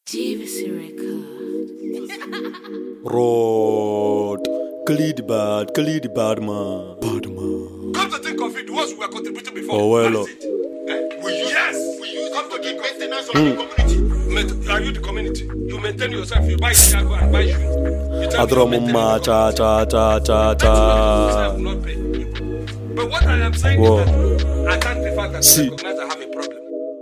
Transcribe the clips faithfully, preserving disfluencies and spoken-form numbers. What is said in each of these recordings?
G V C record. Road. Khalid bad, Khalid bad man. Bad man. Come to think of it, the ones we were contributing before. Oh, well. That's it. Eh? We use, yes. We use come to the maintenance of Mm. the community. Maint- Are you the community? You maintain yourself. You buy cargo and buy shoes. You tell me you maintain Adromuma your cha cha cha cha community. cha. Yourself not pay people. But what I am saying Whoa. is that I can't the fact that See. you recognize I have a problem.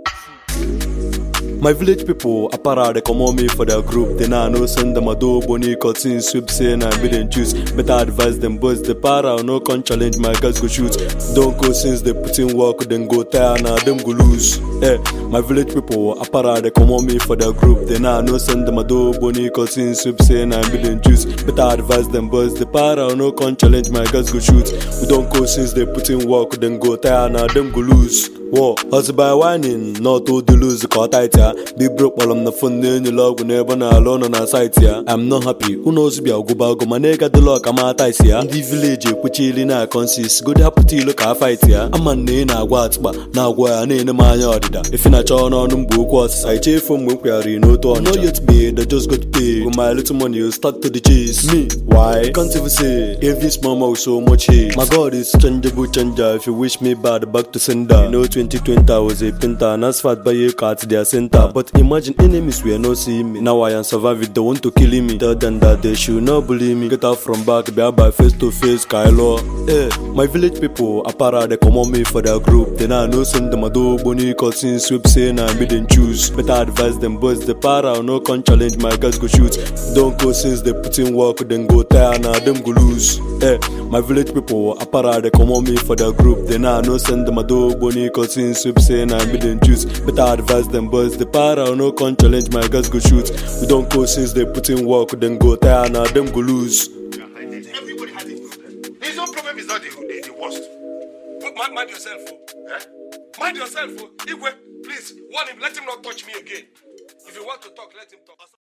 My village people, apara they come on me for their group. They now know send them a do boni cutting sweep saying I didn't choose. Better advise them boys the para no can challenge my guys go shoot. Don't go since they put in work then go tire now them go lose. Eh, my village people, apara they come on me for their group. They now know send them a do boni cutting sweep saying I didn't choose. Better advise them boys the para no can challenge my guys go shoot. We don't go since they put in work then go tire now them go lose. Whoa, hustle by whining, not to the lose the car tight ya. Big broke while I'm the fun in your log whenever na alone on our site ya. I'm not happy, who knows be a go bago, my nigga the lock, I'm out ice ya. The village, which na consist, good happy to look at fight ya. I'm a nina what's but now where I need a man yardida. If in a chon on them book was I chief from where we are in no to not yet be, they just got paid. With my little money, you stuck to the chase. Me, why? Can't even say, if this mama was so much hate. My God is changeable changer, if you wish me bad, back to sender. You know, twenty twenty I was a pinter and as fat by a cat their center. But imagine enemies were not seeing me. Now I am surviving, they want to kill me. Tell them that they should not believe me. Get out from back, be out by face to face, Kylo. Eh, my village people, apara they come on me for their group. They now know send them a do boni cutting sweep saying I didn't choose. Better advise them boys the para no can challenge my guys go shoot. Don't go since they put in work then go tire now them go lose. Eh, my village people, apara they come on me for their group. They now know send them a do boni cutting sweep saying I didn't choose. Better advise them boys the para no can challenge my guys go shoot. We don't go since they put in work then go tire now them go lose. Everybody has a problem. His own problem is not the, the, the worst. But mind, mind yourself, oh. Eh? Mind yourself, oh. Igwe, please warn him, let him not touch me again. If you want to talk, let him talk.